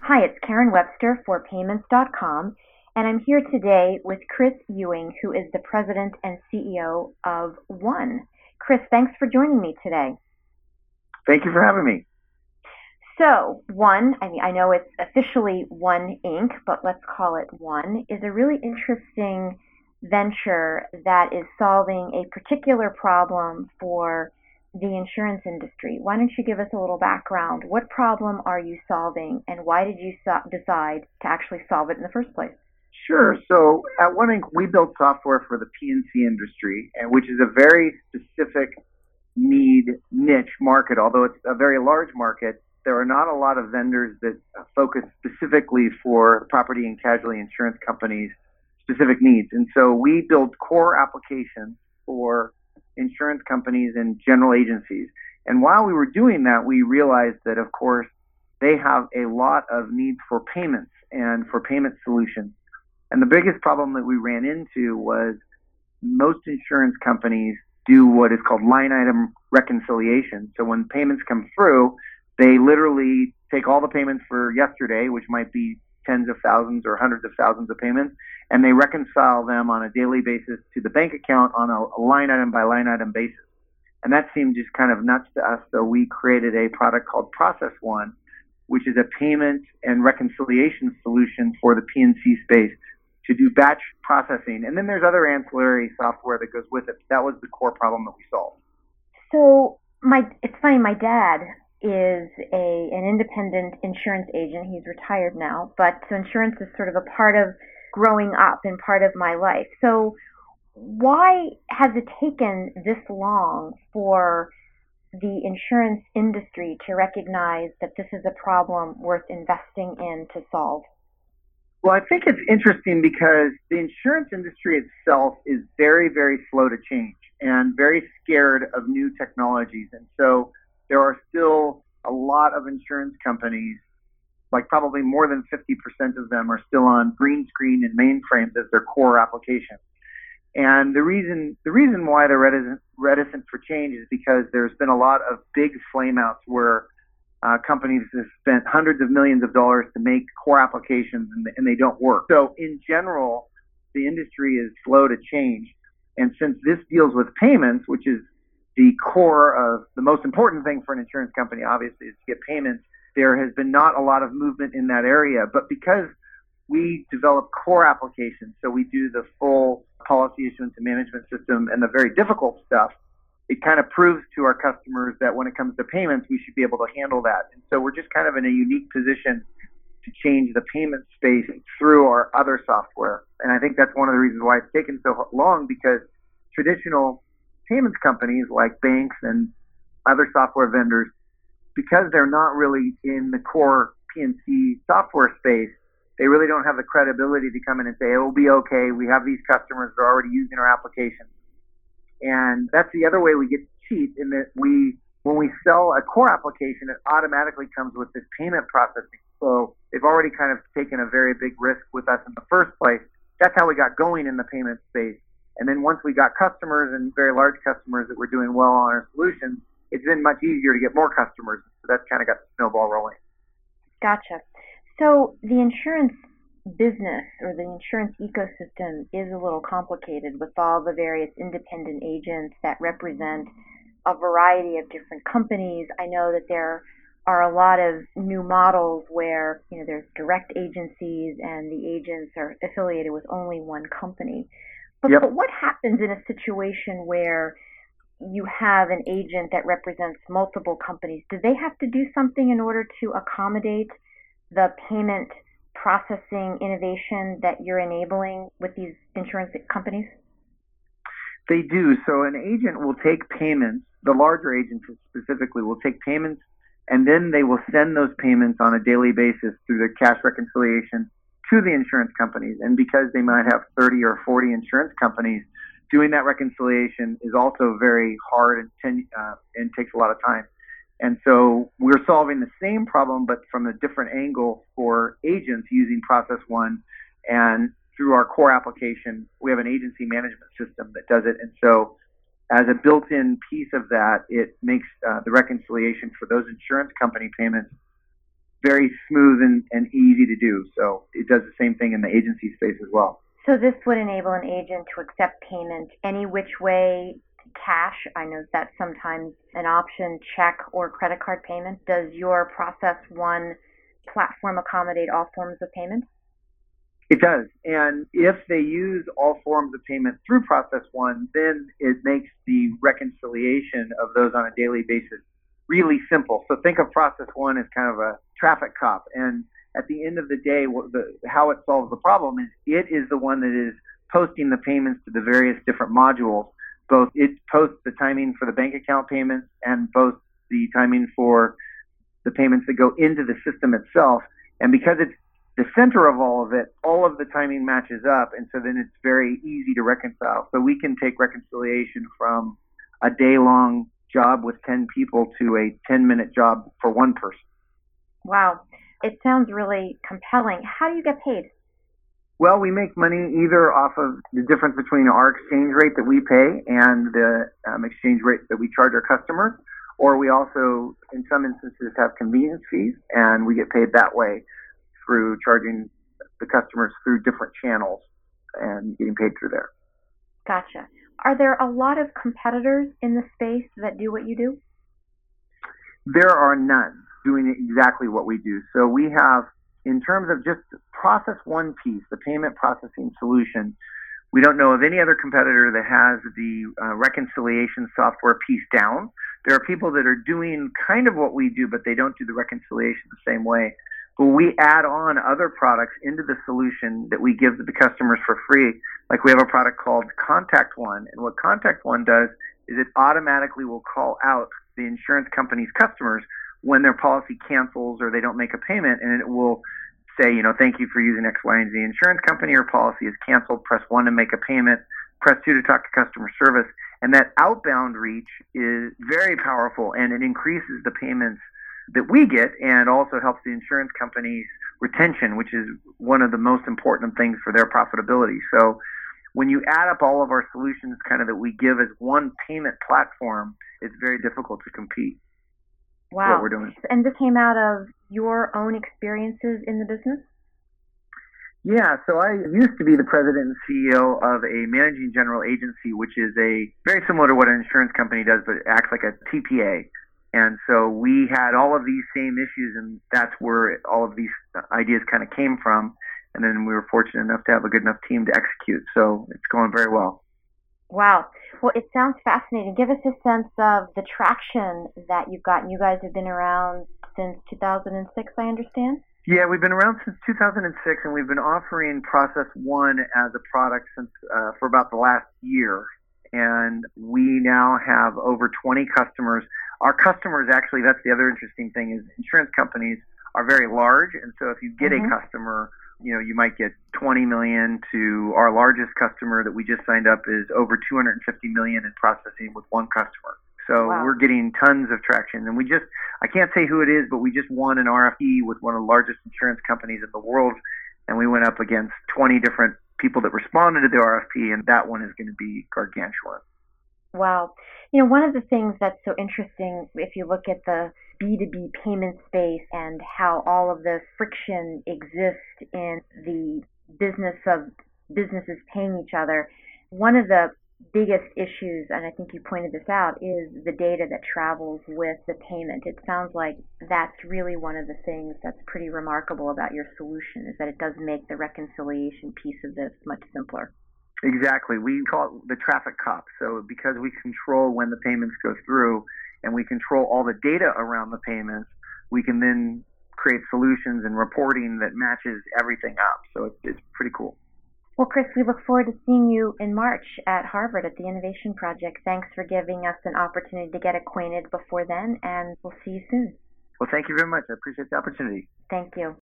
Hi, it's Karen Webster for Payments.com, and I'm here today with Chris Ewing, who is the President and CEO of One. Chris, thanks for joining me today. Thank you for having me. So, One, I know it's officially One Inc., but let's call it One, is a really interesting venture that is solving a particular problem for the insurance industry. Why don't you give us a little background? What problem are you solving, and why did you decide to actually solve it in the first place? Sure. So at One Inc., we build software for the P&C industry, and which is a very specific niche market. Although it's a very large market, there are not a lot of vendors that focus specifically for property and casualty insurance companies' specific needs. And so we build core applications for insurance companies and general agencies. And while we were doing that, we realized that, of course, they have a lot of needs for payments and for payment solutions. And the biggest problem that we ran into was most insurance companies do what is called line item reconciliation. So when payments come through, they literally take all the payments for yesterday, which might be tens of thousands or hundreds of thousands of payments, and they reconcile them on a daily basis to the bank account on a line item by line item basis. And that seemed just kind of nuts to us, so we created a product called Process One, which is a payment and reconciliation solution for the P&C space to do batch processing. And then there's other ancillary software that goes with it. That was the core problem that we solved. So it's funny, my dad is an independent insurance agent. He's retired now, but insurance is sort of a part of growing up and part of my life. So why has it taken this long for the insurance industry to recognize that this is a problem worth investing in to solve? Well, I think it's interesting because the insurance industry itself is very, very slow to change and very scared of new technologies. And so there are still a lot of insurance companies, like probably more than 50% of them are still on green screen and mainframes as their core application. And the reason why they're reticent for change is because there's been a lot of big flameouts where companies have spent hundreds of millions of dollars to make core applications and they don't work. So in general, the industry is slow to change. And since this deals with payments, which is the core of the most important thing for an insurance company, obviously, is to get payments, there has been not a lot of movement in that area. But because we develop core applications, so we do the full policy issuance and management system and the very difficult stuff, it kind of proves to our customers that when it comes to payments, we should be able to handle that. And so we're just kind of in a unique position to change the payment space through our other software. And I think that's one of the reasons why it's taken so long, because traditional payments companies like banks and other software vendors, because they're not really in the core P&C software space, they really don't have the credibility to come in and say, it will be okay, we have these customers that are already using our application. And that's the other way we get cheap, in that when we sell a core application, it automatically comes with this payment processing. So they've already kind of taken a very big risk with us in the first place. That's how we got going in the payment space. And then once we got customers and very large customers that were doing well on our solutions, it's been much easier to get more customers. So that's kind of got the snowball rolling. Gotcha. So the insurance business or the insurance ecosystem is a little complicated with all the various independent agents that represent a variety of different companies. I know that there are a lot of new models where, there's direct agencies and the agents are affiliated with only one company. But what happens in a situation where you have an agent that represents multiple companies? Do they have to do something in order to accommodate the payment processing innovation that you're enabling with these insurance companies? They do. So an agent will take payments, the larger agents specifically will take payments, and then they will send those payments on a daily basis through their cash reconciliation to the insurance companies. And because they might have 30 or 40 insurance companies, doing that reconciliation is also very hard and takes a lot of time. And so we're solving the same problem, but from a different angle for agents using Process One. And through our core application, we have an agency management system that does it. And so as a built-in piece of that, it makes the reconciliation for those insurance company payments very smooth and easy to do. So it does the same thing in the agency space as well. So this would enable an agent to accept payment any which way, cash. I know that's sometimes an option, check or credit card payment. Does your Process One platform accommodate all forms of payment? It does. And if they use all forms of payment through Process One, then it makes the reconciliation of those on a daily basis really simple. So think of Process One as kind of a traffic cop. And at the end of the day, how it solves the problem is it is the one that is posting the payments to the various different modules. Both it posts the timing for the bank account payments and both the timing for the payments that go into the system itself. And because it's the center of all of it, all of the timing matches up, and so then it's very easy to reconcile. So we can take reconciliation from a day-long job with 10 people to a 10-minute job for one person. Wow. It sounds really compelling. How do you get paid? Well, we make money either off of the difference between our exchange rate that we pay and the exchange rate that we charge our customers, or we also, in some instances, have convenience fees, and we get paid that way through charging the customers through different channels and getting paid through there. Gotcha. Are there a lot of competitors in the space that do what you do? There are none doing exactly what we do. So we have, in terms of just Process One piece, the payment processing solution, we don't know of any other competitor that has the reconciliation software piece down. There are people that are doing kind of what we do, but they don't do the reconciliation the same way. But we add on other products into the solution that we give to the customers for free. Like we have a product called Contact One, and what Contact One does is it automatically will call out the insurance company's customers when their policy cancels or they don't make a payment, and it will say, thank you for using X, Y, and Z insurance company. Your policy is canceled. Press 1 to make a payment. Press 2 to talk to customer service. And that outbound reach is very powerful, and it increases the payments that we get and also helps the insurance company's retention, which is one of the most important things for their profitability. So when you add up all of our solutions kind of that we give as one payment platform, it's very difficult to compete. Wow. What we're doing. And this came out of your own experiences in the business? Yeah, so I used to be the president and CEO of a managing general agency, which is very similar to what an insurance company does, but it acts like a TPA. And so we had all of these same issues, and that's where all of these ideas kind of came from. And then we were fortunate enough to have a good enough team to execute. So it's going very well. Wow. Well, it sounds fascinating. Give us a sense of the traction that you've gotten. You guys have been around since 2006, I understand? Yeah, we've been around since 2006, and we've been offering Process One as a product since for about the last year. And we now have over 20 customers. Our customers, actually, that's the other interesting thing, is insurance companies are very large. And so if you get a customer, you might get 20 million to our largest customer that we just signed up is over 250 million in processing with one customer. So We're getting tons of traction. And I can't say who it is, but we just won an RFP with one of the largest insurance companies in the world. And we went up against 20 different people that responded to the RFP, and that one is going to be gargantuan. Wow. One of the things that's so interesting, if you look at the B2B payment space and how all of the friction exists in the business of businesses paying each other, one of the biggest issues, and I think you pointed this out, is the data that travels with the payment. It sounds like that's really one of the things that's pretty remarkable about your solution, is that it does make the reconciliation piece of this much simpler. Exactly. We call it the traffic cop. So because we control when the payments go through and we control all the data around the payments, we can then create solutions and reporting that matches everything up. So it's pretty cool. Well, Chris, we look forward to seeing you in March at Harvard at the Innovation Project. Thanks for giving us an opportunity to get acquainted before then, and we'll see you soon. Well, thank you very much. I appreciate the opportunity. Thank you.